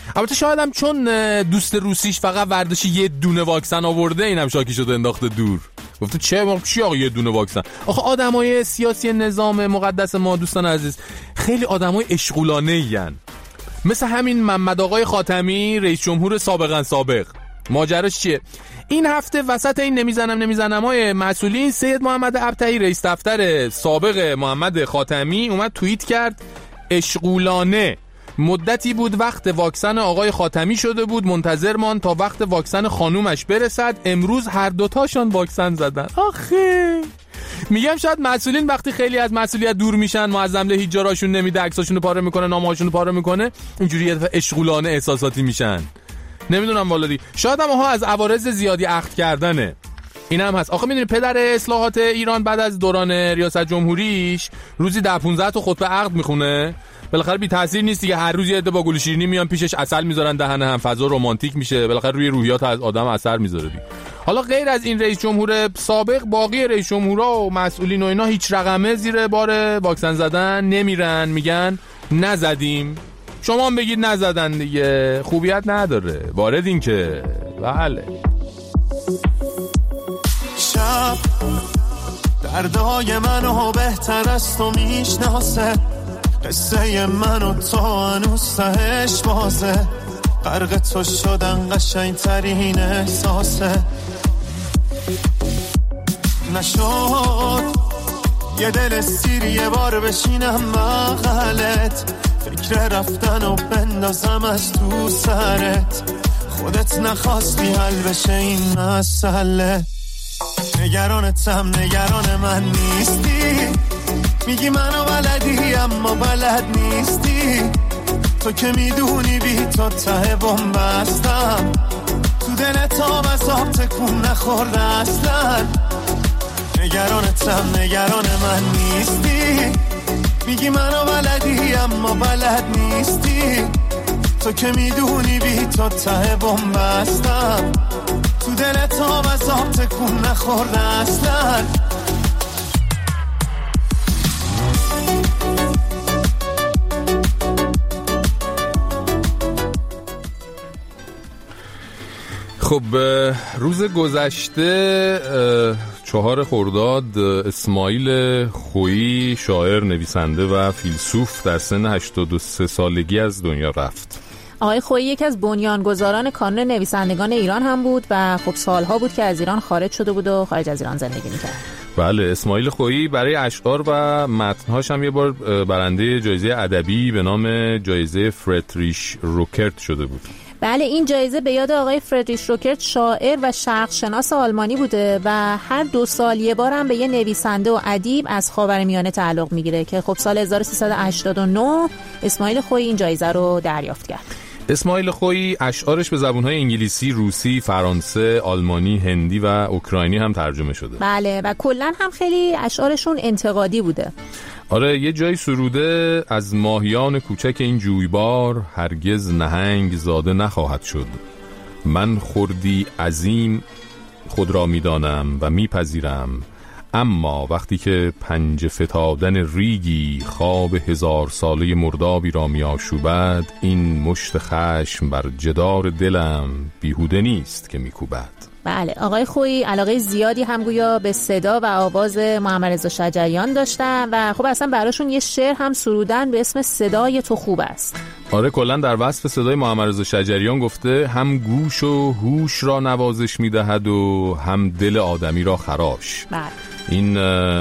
Speaker 7: البته شاید هم چون دوست روسیش فقط ورزشی یه دونه واکسن آورده اینم شاکی شده انداخته دور. گفته چه ما چی آقا یه دونه واکسن. آخه آدمای سیاسی نظام مقدس ما دوستان عزیز خیلی آدمای اشغولانه این، مثل همین محمد آقای خاتمی رئیس جمهور سابقا سابق. ماجراش چیه؟ این هفته وسط این نمیزنم نمیزنم های مسئولین سید محمد ابطحی رئیس دفتر سابق محمد خاتمی اومد توییت کرد اشغولانه مدتی بود وقت واکسن آقای خاتمی شده بود، منتظر مان تا وقت واکسن خانومش برسد، امروز هر دوتاشان واکسن زدن. آخه میگم شاید مسئولین وقتی خیلی از مسئولیت دور میشن، معظم له هیچ جاراشون نمیده، عکساشونو پاره میکنه، نامه‌هاشونو پاره میکنه، اینجوری یه دفعه اشغولانه احساساتی میشن. نمیدونم والدی، شاید هم ها از عوارض زیادی عقد کردنه. این هم هست. آخه میدونی پدر اصلاحات ایران بعد از دوران ریاست جمهوریش روزی ده پانزده تا خطبه عقد میخونه. بالاخره بی تاثیر نیست دیگه، هر روز یه عده با گل شیرینی میان پیشش عسل میذارن دهنه هم، فضا رمانتیک میشه، بالاخره روی روحیات از آدم اثر میذاره دیگه. حالا غیر از این رئیس جمهور سابق، باقی رئیس جمهورها و مسئولین و اینا هیچ رقمه زیر بار واکسن زدن نمیرن، میگن نزدیم. شما هم بگید نزدن دیگه، خوبیت نداره. وارد این که بله.
Speaker 16: شب دردای منو بهتر از تو میشناسه، قصه منو تو هنوز تهش بازه، غرق تو شدن قشنگ ترین احساسه. نشد یه دل سیر یه بار بشینم مغلت، فکر رفتن و بندازم از تو سرت، خودت نخواستی حل بشه این مسئله. نگرانتم نگران من نیستی، میگی منو بلدی اما بلد نیستی، تو که میدونی بی تو ته بم بستم، تو دلت آب از آب تکون نخورده اصلا. نگرانتم نگران من نیستی، میگی منو بلدی اما بلد نیستی، تو که میدونی بی تو ته بم بستم، تو دلت آب از آب تکون نخورده اصلا.
Speaker 7: خب روز گذشته چهار خرداد اسماعیل خویی شاعر، نویسنده و فیلسوف در سن هشتاد و سه سالگی از دنیا رفت.
Speaker 10: آقای خویی یکی از بنیانگذاران کانون نویسندگان ایران هم بود و خب سالها بود که از ایران خارج شده بود و خارج از ایران زندگی میکرد.
Speaker 7: بله، اسماعیل خویی برای اشعار و متنهاش هم یه بار برنده جایزه ادبی به نام جایزه فردریش روکرت شده بود.
Speaker 10: بله، این جایزه به یاد آقای فردریش روکرت شاعر و شرق شناس آلمانی بوده و هر دو سال یه بار هم به یه نویسنده و ادیب از خاورمیانه تعلق میگیره که خب سال هزار و سیصد و هشتاد و نه اسماعیل خویی این جایزه رو دریافت کرد.
Speaker 7: اسماعیل خویی اشعارش به زبان‌های انگلیسی، روسی، فرانسه، آلمانی، هندی و اوکراینی هم ترجمه شده.
Speaker 10: بله و کلاً هم خیلی اشعارشون انتقادی بوده.
Speaker 7: آره، یه جایی سروده از ماهیان کوچک این جویبار هرگز نهنگ زاده نخواهد شد، من خردی عظیم خود را میدانم و میپذیرم، اما وقتی که پنجه فتادن ریگی خواب هزار ساله مردابی را میآشوبد، این مشت خشم بر جدار دلم بیهوده نیست که میکوبد.
Speaker 10: بله، آقای خویی علاقه زیادی هم گویا به صدا و آواز محمد رضا شجریان داشتن و خب اصلا براشون یه شعر هم سرودن به اسم صدای تو خوب است.
Speaker 7: آره، کلا در وصف صدای محمد رضا شجریان گفته هم گوش و هوش را نوازش میدهد و هم دل آدمی را خراش.
Speaker 10: بله.
Speaker 7: این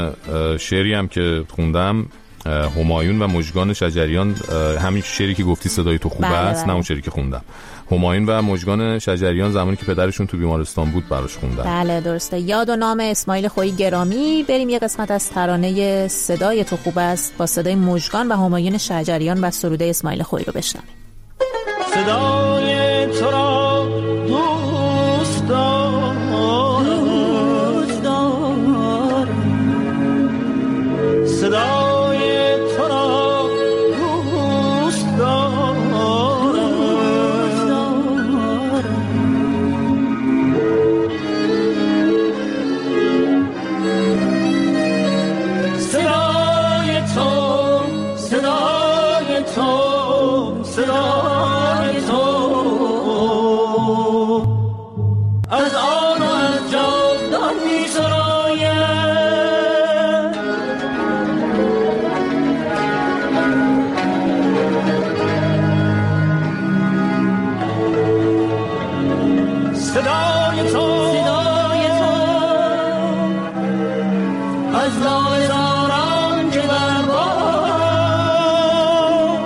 Speaker 7: شعری هم که خوندم همایون و مژگان شجریان، همین شعری که گفتی صدای تو خوب
Speaker 10: بله
Speaker 7: است،
Speaker 10: بله.
Speaker 7: نه اون شعری که خوندم. همایون و مژگان شجریان زمانی که پدرشون تو بیمارستان بود براش خوندن.
Speaker 10: بله درسته. یاد و نام اسماعیل خویی گرامی. بریم یه قسمت از ترانه صدای تو خوب است با صدای مژگان و همایون شجریان و سروده اسماعیل خویی رو بشنویم.
Speaker 16: صدای تو را دوست دارم، دوست دارم، صدای تو را دوست دارم، دوست دارم، صدای تو، صدای تو، صدای تو
Speaker 12: صدای تو صدای تو از لاله‌زاران که در باد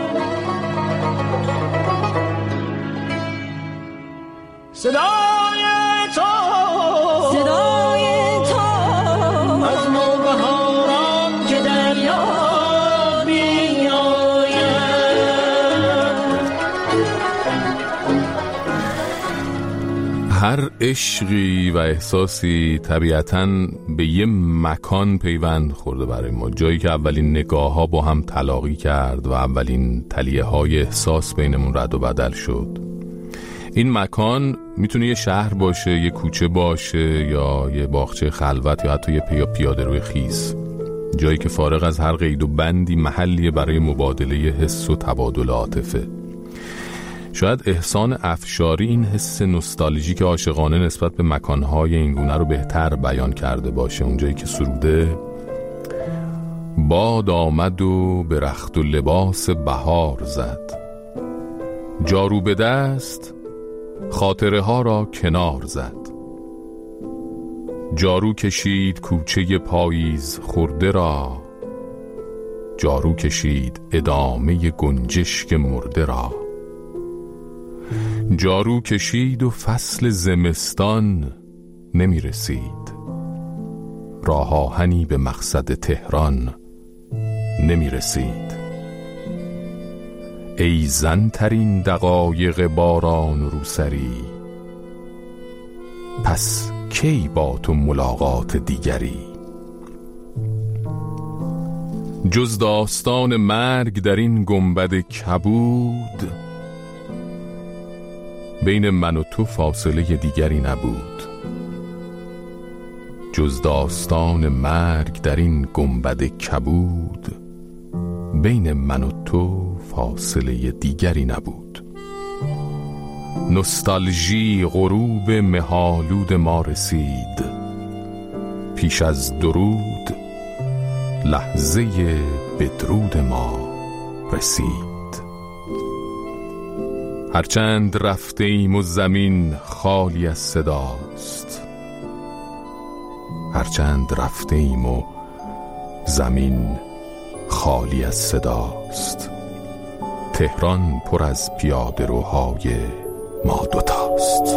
Speaker 12: صدای تو صدای تو از نوبهاران که در یاد می‌آید.
Speaker 7: هر عشقی و احساسی طبیعتاً به یه مکان پیوند خورده برای ما، جایی که اولین نگاه ها با هم تلاقی کرد و اولین تلیه های احساس بینمون رد و بدل شد. این مکان میتونه یه شهر باشه، یه کوچه باشه، یا یه باغچه خلوت، یا حتی یه پیا پیاده روی خیس، جایی که فارغ از هر قید و بندی محلیه برای مبادله حس و تبادل عاطفه. شاید احسان افشاری این حس نوستالژیک عاشقانه نسبت به مکانهای اینگونه رو بهتر بیان کرده باشه، اونجایی که سروده باد آمد و به رخت و لباس بهار زد، جارو به دست خاطره ها را کنار زد، جارو کشید کوچه پاییز خورده را، جارو کشید ادامه گنجشک مرده را، جارو کشید و فصل زمستان نمی رسید، راه آهنی به مقصد تهران نمی رسید. ای زن ترین دقایق باران روسری، پس کی با تو ملاقات دیگری؟ جز داستان مرگ در این گنبد کبود، بین من و تو فاصله دیگری نبود. جز داستان مرگ در این گنبد کبود، بین من و تو فاصله دیگری نبود. نوستالژی غروب مه‌آلود ما رسید، پیش از درود لحظه بدرود ما رسید. هرچند رفته ایم و زمین خالی از صداست، هرچند رفته ایم و زمین خالی از صداست، تهران پر از پیاده روهای ما دوتاست.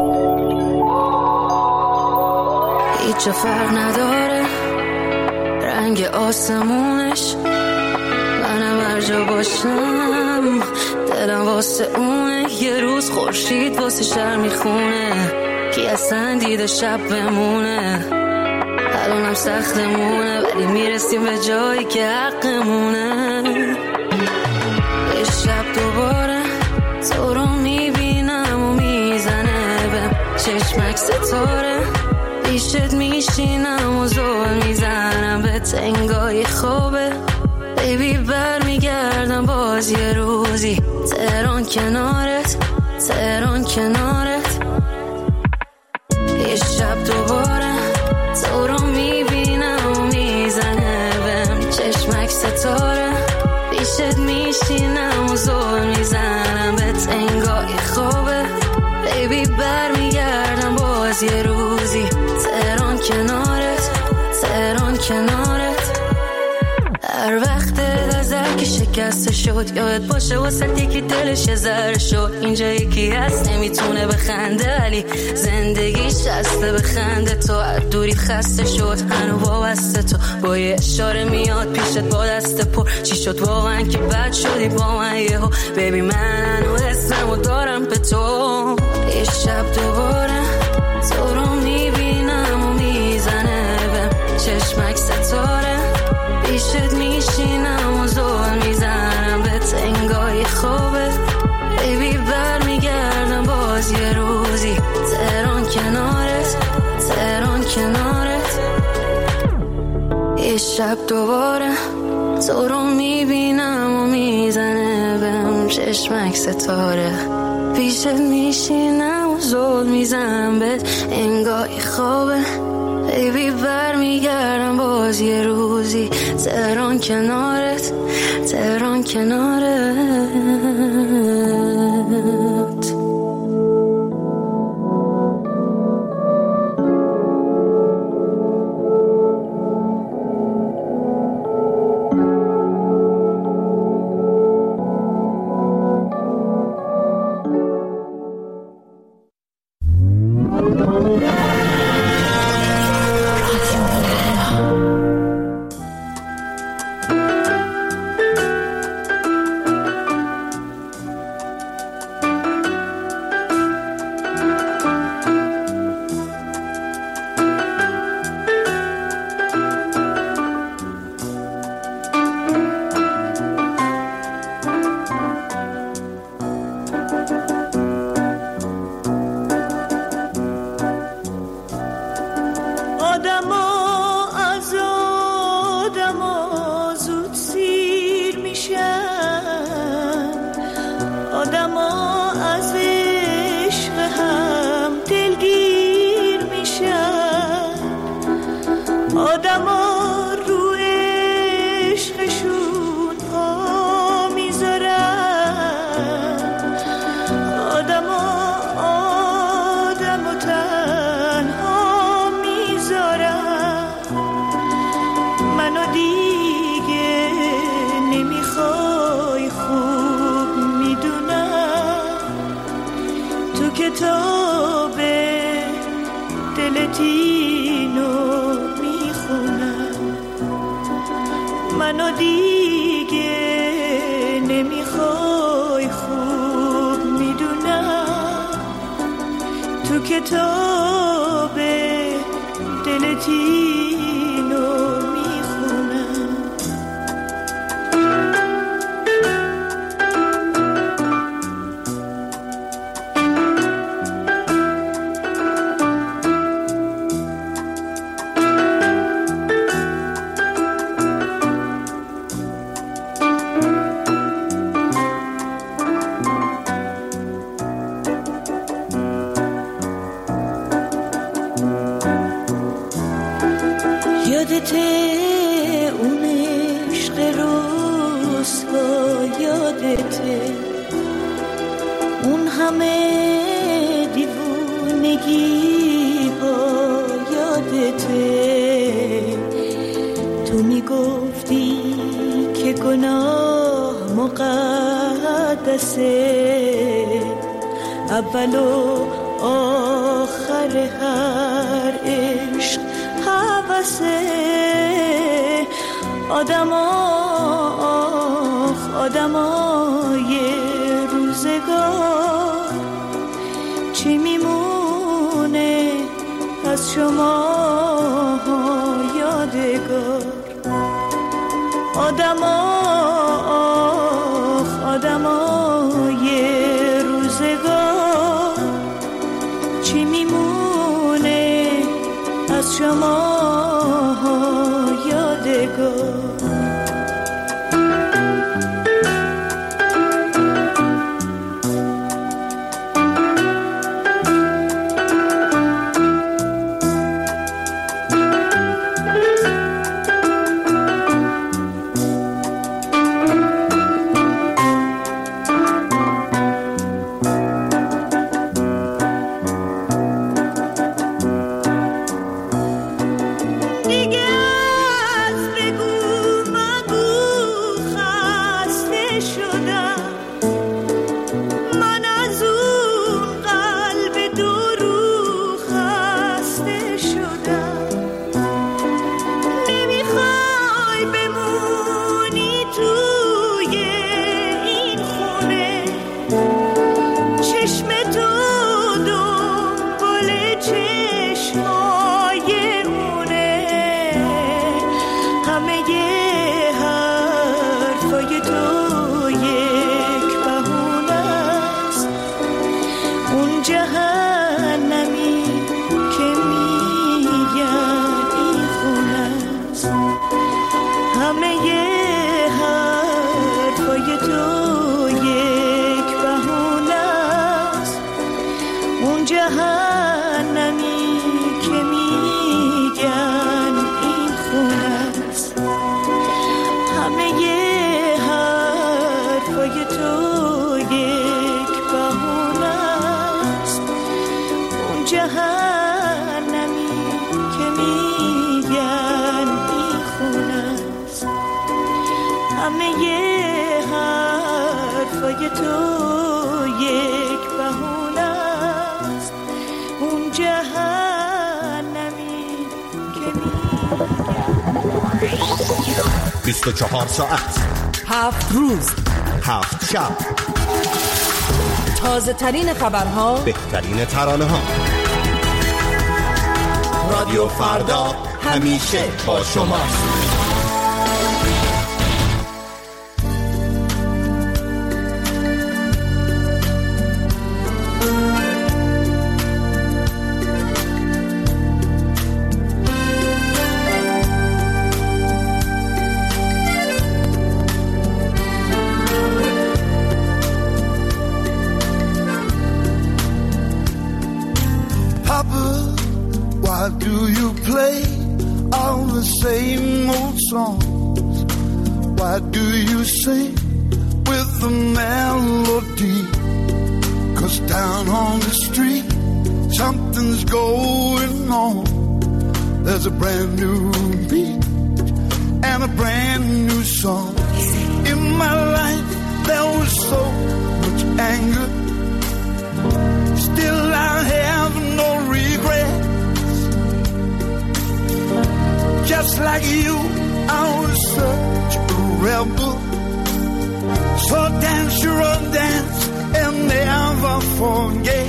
Speaker 19: هیچ فرق نداره رنگ آسمونش، منم هر جا باشم دلم واسه اونه. یه روز خورشید واسه شهر میخونه، کی اصلا دیده شب بمونه. الانم سختمونه ولی میرسیم به جایی که حقمونه. یه شب دوباره تو رو میبینم و میزنه بهم چشمک ستاره، پیشت میشینم و زل میزنم به تنگای خوابه. بیبی بر میگردم باز یه روزی تهران کنارت، تهران کنارت. یه شب دوباره تو رو میبینم و میزنه بهم چشمک ستاره، پیشت میشینم و زل میزنم به تنگای خوابه. بیبی بر میگردم باز یه روزی تهران کنارت، تهران کنارت. هر وقت نظر که شکسته شد یاد باشه واسه یکی دلش یه ذره شد. اینجا یکی هست نمیتونه بخنده ولی زندگیش هسته بخنده. تو هر دوریت خسته شد هنو وابسته، تو با یه اشاره میاد پیشت با دست پر. چی شد واقعا که بد شدی با من یهو؟ بیبی من هنو حسم و دارم به تو. یه شب دوباره تو رو میبینم و میزنه بهم چشمک ستاره، پیشت میشینم و زل میزنم به تنگای خوابه. بیبی بر میگردم باز یه روزی تهران کنارت، تهران کنارت. یه شب دوباره تو رو میبینم و میزنه بهم چشمک ستاره، پیشت میشینم و زل میزنم به تنگای خوابه. بیبی بر میگردم باز یه روزی تهران کنارت، تهران کنارت.
Speaker 20: کتاب دلت اینو میخونم، منو دیگه نمیخوای خوب میدونم، تو کتاب دلت اینو میخونم. یادته اون عشق رسوا، یادته اون همه دیوونگی ها، یادته تو میگفتی که گناه مقدسه، اول و آخر هر عشق حواسه، آدم آخ آدمای روزگار، چی میمونه از شما یادگار، آدم آخ آدمای روزگار، چی میمونه از شما یادگار.
Speaker 21: بیست و چهار ساعت،
Speaker 22: هفت روز،
Speaker 21: هفت شب،
Speaker 22: تازه ترین خبرها،
Speaker 21: بهترین ترانه ها. رادیو فردا همیشه با شماست.
Speaker 23: Why do you sing with the melody? 'Cause down on the street something's going on. There's a brand new beat and a brand new song. In my life there was so much anger, still stumble. So dance your own dance and never forget.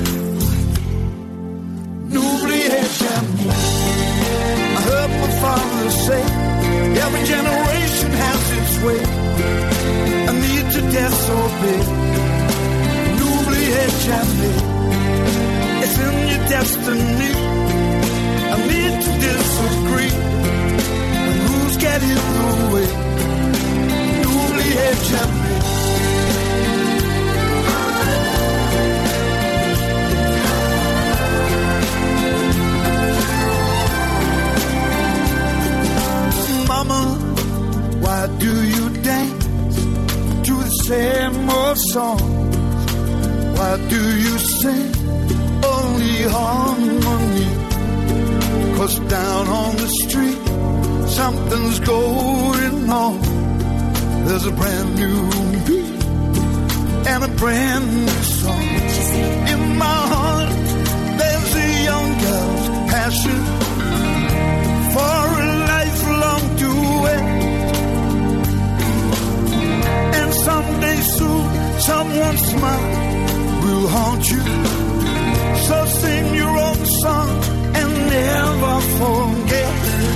Speaker 23: N'oubliez jamais. I heard my father say, every generation has its way. A need to disobey. N'oubliez jamais. It's in your destiny. I need to disagree. And who's getting in the way? N'oubliez jamais. Mama, why do you dance to the same old songs? Why do you sing only harmony? 'Cause down on the street something's going on. There's a brand new beat and a brand new song. In my heart there's a young girl's passion for a lifelong duet. And someday soon someone's smile will haunt you. So sing your own song and never forget.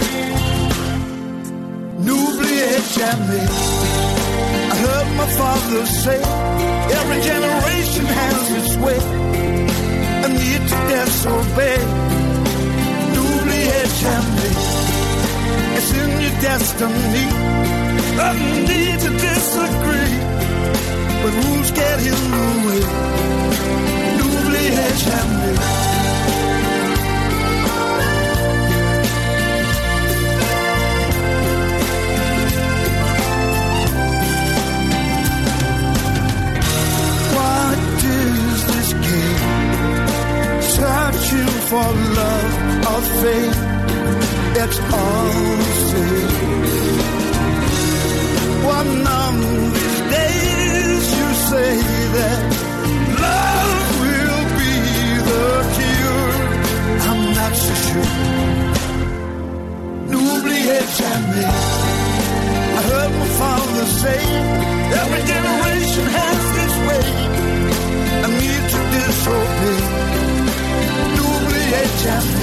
Speaker 23: N'oubliez jamais. I heard my father say, every generation has its way. A need to disobey. N'oubliez jamais. It's in your destiny. A need to disagree. But who's getting in the way? N'oubliez jamais. Searching for love or faith, it's all the same. One of these days you say that love will be the cure. I'm not so sure. N'oubliez jamais. I heard my father say, every generation has its way. I need to disobey. N'oubliez jamais.